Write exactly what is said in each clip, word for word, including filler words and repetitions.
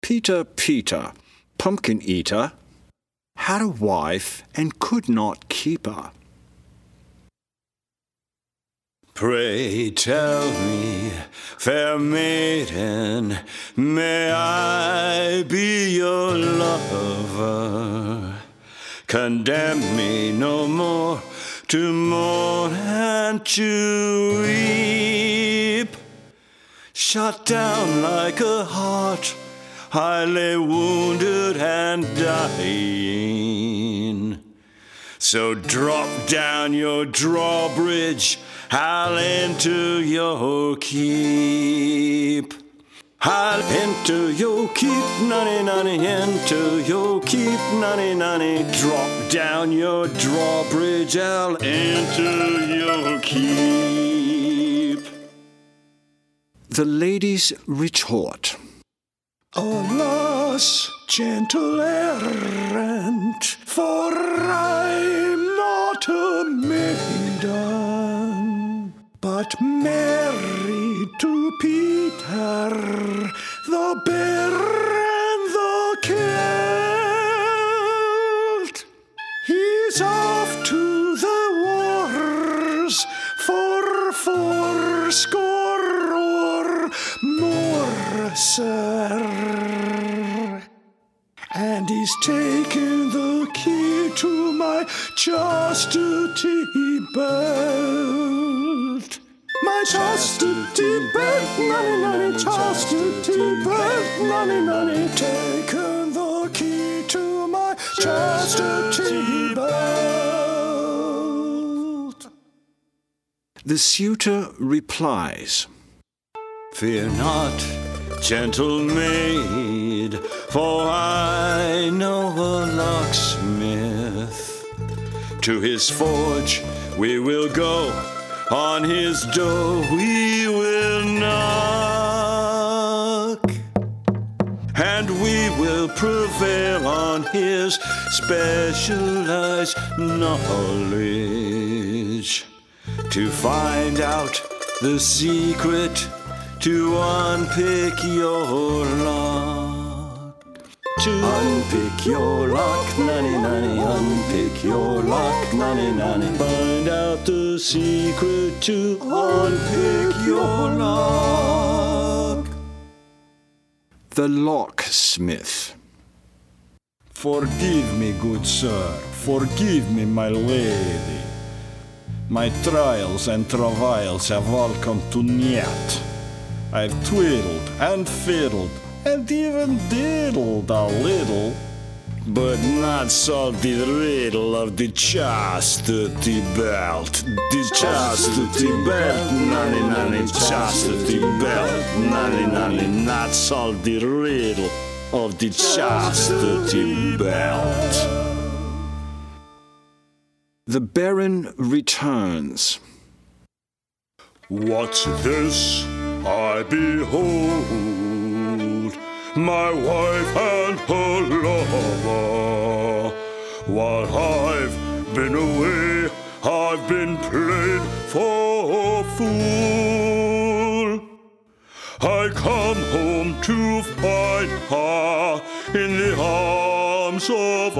Peter Peter, pumpkin eater, had a wife and could not keep her. Pray tell me, fair maiden, may I be your lover? Condemn me no more to mourn and to weep. Shut down like a heart, I lay wounded and dying. So drop down your drawbridge, I'll enter your keep. I'll enter your keep, nanny nanny, enter your keep, nanny nanny. Drop down your drawbridge, I'll enter your keep. The lady's retort. Alas, gentle errant, for I'm not a maiden, but married to Peter, the bear and the Celt. He's off to the wars for fourscore or more, sir, and he's taken the key to my chastity belt. My chastity belt, nanny nanny, chastity belt, nanny nanny. Taken the key to my chastity belt. The suitor replies. Fear not, gentle maid, for I know a locksmith. To his forge we will go, on his door we will knock, and we will prevail on his specialized knowledge to find out the secret to unpick your lock. To unpick your lock, nanny nanny, unpick your lock, nanny nanny. Find out the secret to unpick your lock. The locksmith. Forgive me, good sir, forgive me, my lady. My trials and travails have all come to naught. I've twiddled and fiddled and even diddled a little, but not solved the riddle of the chastity belt. The chastity belt, nanny nanny, chastity belt, nanny nanny, not solved the riddle of the chastity belt. The Baron returns. What's this I behold? My wife and her lover. While I've been away, I've been played for a fool. I come home to find her in the arms of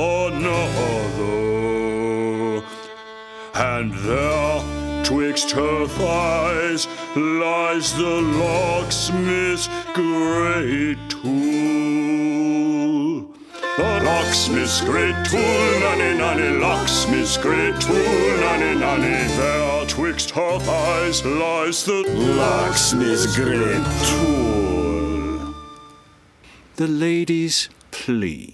another, and there, twixt her thighs, lies the locksmith's great tool. The locksmith's great tool, nanny nanny, locksmith's great tool, nanny nanny. There, twixt her thighs, lies the locksmith's great tool. The lady's plea.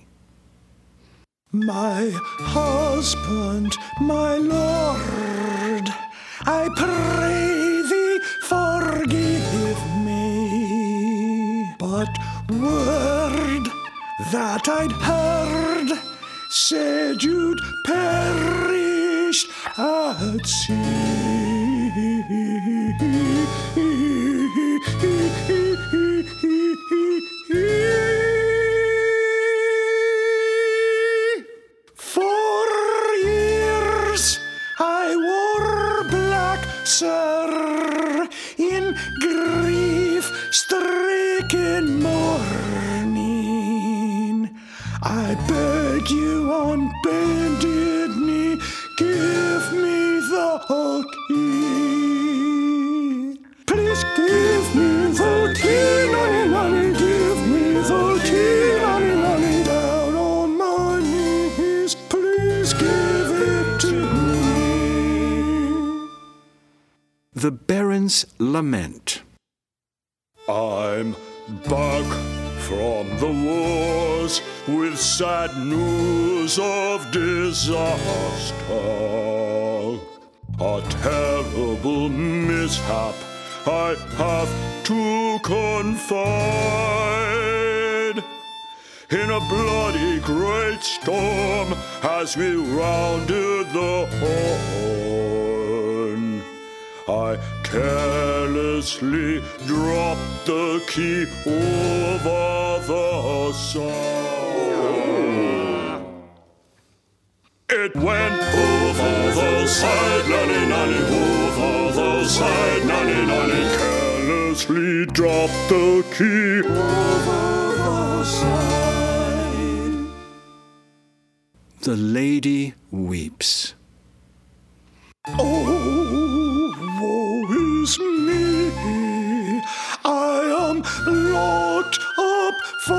My husband, my lord, I pray thee forgive me. But word that I'd heard said you'd perished at sea. Sir, in grief-stricken mourning, I beg you on bended knee, give me the key. Please give me the key, nanny, nanny, give me the key, nanny, nanny, down on my knees, please give it to me. The Baron's Lament. I'm back from the wars with sad news of disaster. A terrible mishap I have to confide. In a bloody great storm as we rounded the Horn, I carelessly dropped the key over the side. It went over the side, nanny, nanny, over the side, nanny, nanny. Carelessly dropped the key over the side. The Lady weeps. Oh, woe is me, I am locked up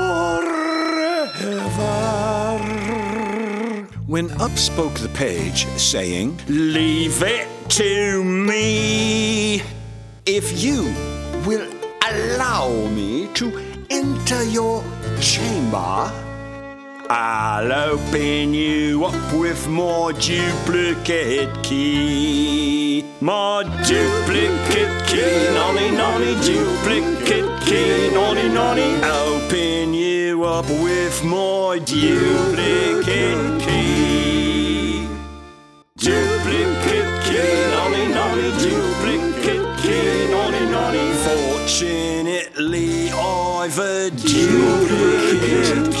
forever. When up spoke the page, saying, Leave it to me. If you will allow me to enter your chamber, I'll open you up with my duplicate key. My duplicate key, nonny, nonny, duplicate key, nonny, nonny. Open you up with my duplicate key. Duplicate key, nonny, nonny, duplicate key, nonny, nonny. Fortunately, I've a duplicate key.